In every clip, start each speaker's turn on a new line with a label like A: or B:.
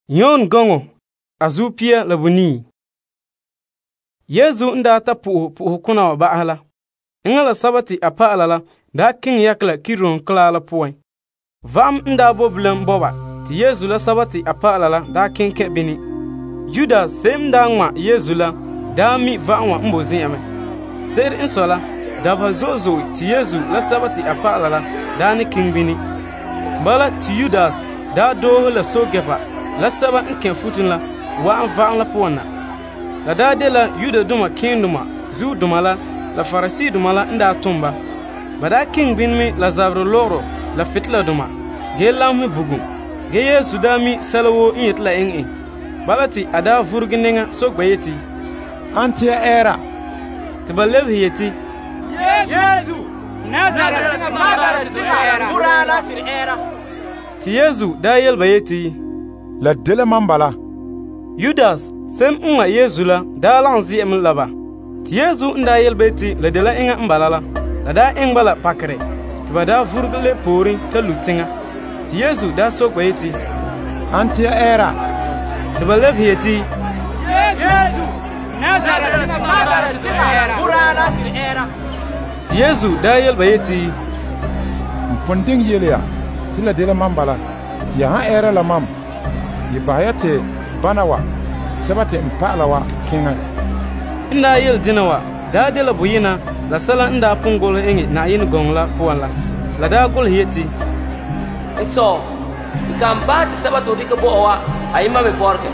A: Yon gongo azupia la buni. Yezu nda ta puhu kuna wa ba'ala. Ngala sabati apa alala da king yakla kiron kla la puwen. Vam nda boblen boba ti Yezu la sabati apa alala da king ke bini. Judas sem da ngwa Yezu la da mi va'wa mbozin ame. Ser insola da bazozo ti Yezu la sabati apa alala da ni king bini. Bala ti Judas da do la sogepa la saba nke futin la wa an va'an la puwana. La da de la yuda duma king duma zu duma la farisi duma la nda tumba. Bada king bin mi la zabro loro la fitla duma. Ge lamhi bugum. Ge Yesu dami salawo in yetla en. Balati ada vurginenga sogbayeti.
B: Antia era.
A: Tibalev yeti.
C: Yesu Nazareth Murala tir era.
A: Ti Yesu da yelbayeti.
B: La dele mambala.
A: Judas sem unga Yesu la da lanzi em laba. Ti Yesu nda yelbeti la dela inga mbalala. La da engbala pakre. Tiba da vurgle pori ta lutinga. Ti Yesu da sogbayeti.
B: Antia era.
A: Tiba lebhiyeti.
C: Yesu Nazareth Murala tir era.
A: Ti Yesu da yelbayeti.
B: Mponding yelia. Tila dele mambala. Ya ha era la mam. Yibayate banawa. Sabate mpalawa kinga.
A: Nda yel dinawa da de la buyina la sala nda pungol engi na yin gongla puala la da gol hiyeti
D: so kambati sabato dika bowa ayima be borke.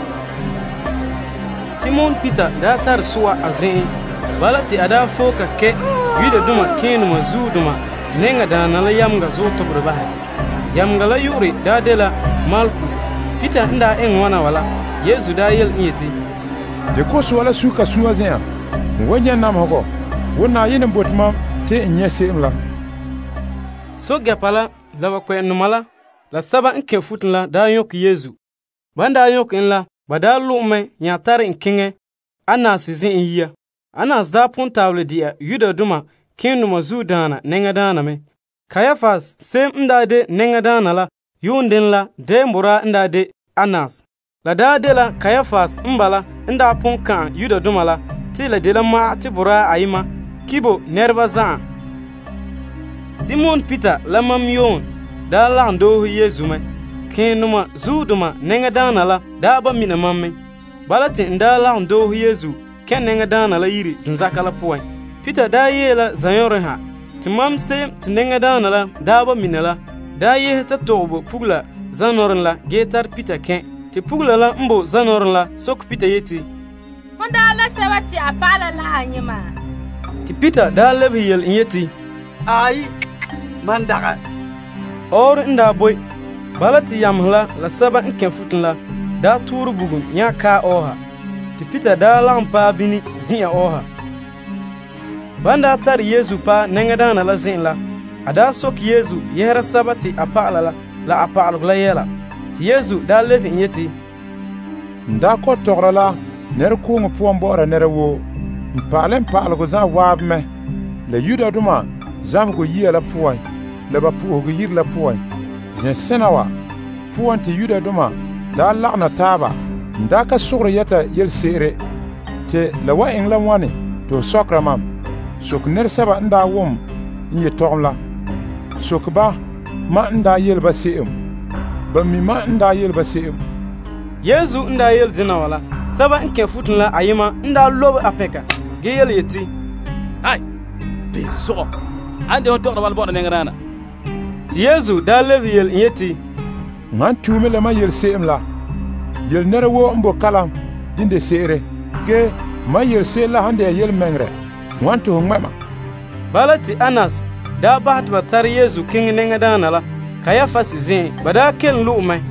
A: Simon Peter da tar suwa azin balati ada foka ke yuda duma kenu mazu duma nenga da na la yamga zo to burba yamga la yuri da de la Malkus Peter nda en wana wala Yesu da yel yeti
B: de ko so wala suka suwa zan wanya nam hogo wona yin botma te nyese imla
A: so gapala la ba kwen numala la saba nke futla da yok Yesu banda yok inla bada lume nya tar inkinge ana sizin iya ana zapun table dia yuda duma kinu mazudana nenga dana me Kayafas sem ndade nenga dana la yundin la de mbura ndade Anas la da de la Kayafas mbala nda punkan yuda duma la ti la de la ma ti bura ayima kibo nerba zan Simon Peter la mam yon da la ndo Yesu me kinuma zuduma nenga dana la da ba mina mamme balati nda la ndo Yesu ken nenga dana la yiri zinzaka la puwan Peter da yela zanyore ha ti mam se ti nenga dana la da ba mina la da ye ta tobo pugla zanorin la getar Peter ken ti pugla la mbo zanorin la sok Peter yeti
E: Honda la sabati apala la anyima
A: ti Peter da lebi yel yeti
C: Ai mandaga
A: or nda boy balati yamhla la saba nke futla da turu bugun ya ka oha ti Peter da lampa bini zin oha banda tar Yesu pa nenga dana la zin la ada sok Yesu yehra sabati apala la apala la yela ti Yesu da lebi yeti
B: nda ko tograla ner ko ngpuan bora ner wo mpalen palgo za wabme le yuda duma zamgo yela puan le ba puho yir la puan je senawa puan ti yuda duma da la'na taba nda ka sugra yata yel sere te la wa en la wani to sokra mam sok ner saba nda wum yi togla sok ba ma nda yel ba seem ba mi ma nda yel ba seem
A: Yesu nda yel dina wala saba nke futla ayima nda lobe apeka ge yel yeti
C: ai be so ande on to wal bodo nengrana
A: ti Yesu da lebi yel yeti
B: man tume le ma yel seem la yel nere wo mbo kalam dinde sere ge ma yel se la hande yel mengre wanto ngmama
A: balati Anas da bahat batar Yesu king nenga dana la Kayafas zin bada ken lume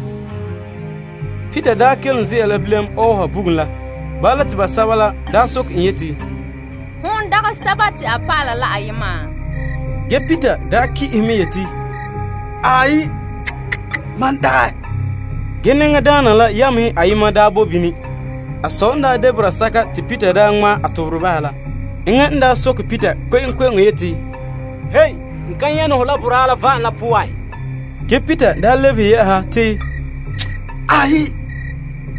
A: Peter da ken zi ala blem oha bugla balati basabala da sok yeti
E: Hon daga sabati apala la ayima
A: ge Peter da ki yeti
C: ai mandaga
A: genenga dana la yami ayima da bobini asonda debra saka ti Peter da ngma atobrubala inga nda sok Peter ko yeti
D: Hey nkanya no la burala va na puwai
A: ge Peter da lebi ya ha ti
C: ai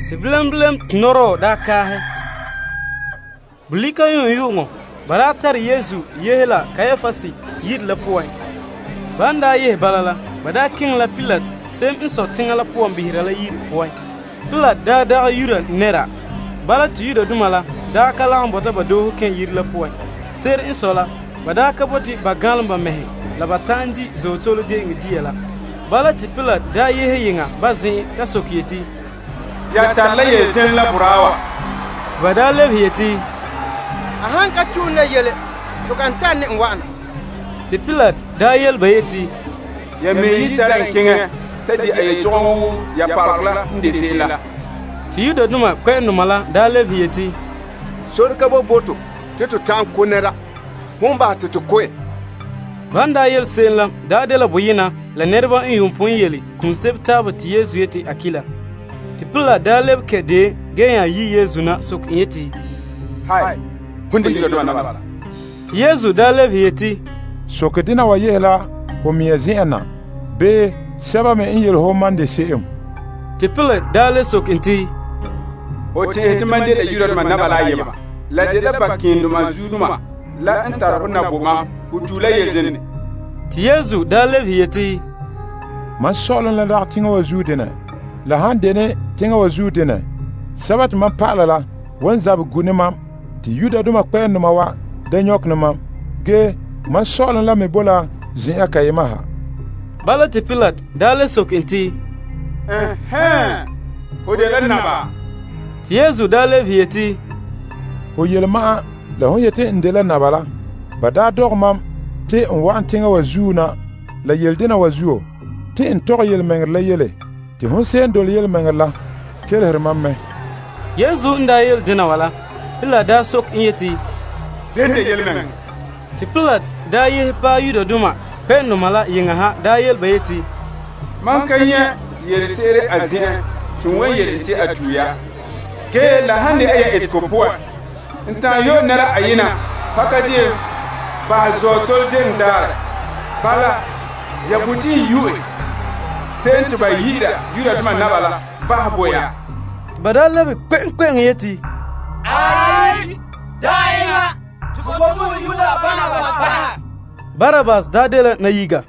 A: Ti bilem tinoro da kahe. Bulika yungo. Baratar Yesu yehla Kayafasi yid la puan. Banda yeh balala. Bada king la Pilat sem inso tinga la puan bihira la yid puan. Pilat da yura nera. Bala tu yuda dumala da kala ambota bado ken yid la puan. Ser insola bada kaboti bagalamba mehe. La batandi zotolo de ngidiela. Bala ti Pilat da yehe yinga bazin tasokiyeti.
F: Ya talla yeten la burawa.
A: Bada leviyeti.
G: Ahan ka tuna yele to kan tan ne wana.
A: Ti Pilat da yel bayeti.
F: Ya me yitaran kinga tadi ay tongu ya parla ndesela.
A: Ti yuda duma kwen numala da leviyeti.
G: Sor ka bo boto teto tan konera. Humba teto kwe.
A: Banda yel senla da de la buyina la nerba in yumpun yeli kun sebta ba ti Yesu yeti akila. Ti Pilat da lebke de genya yi Yesu na sok yeti.
F: Hai. Hunde yiro do na.
A: Yesu da leviyeti.
B: Sokedina wa yehla ho miezena be seba me in yel ho mande seem.
A: Ti Pilat da le sok inti.
F: O te mande da yiro ma na bala yema. La de la bakin duma zuduma. La antar hunna boma utula yelden.
A: Ti Yesu da leviyeti.
B: Man solon la da tinga wa zudene. La handene tinga wa zudene. Sabat man palala wan zab gunema ti yuda duma kwen numa wa da nyok numa ge man solon la me bola zin akayema ha.
A: Bala ti Pilat da le sok inti.
F: O de la naba.
A: Ti Yesu da leviyeti.
B: O yelma la hon yete ndela nabala bada dogmam te on tinga wa zuna la yeldina wa zuo te en tor yel menger la yele te hon sen dol yel menger la kel hermamme.
A: Yesu nda yel dina wala illa da sok yeti.
F: Dende yel menger.
A: Ti Pilat da yeh pa yuda duma pen numala yinga ha da yel bayeti.
F: Man kanye yel sere azin tun wayel te atuya ke la hande aya etkopwa nta yo nara ayina fakadi ba zotol den dar bala ya buti yuwe sent ba yira duma nabala ba boya
A: Badala be kwen yeti.
C: Ai daima tukobu yula bana ba.
A: Barabas da dela na yiga.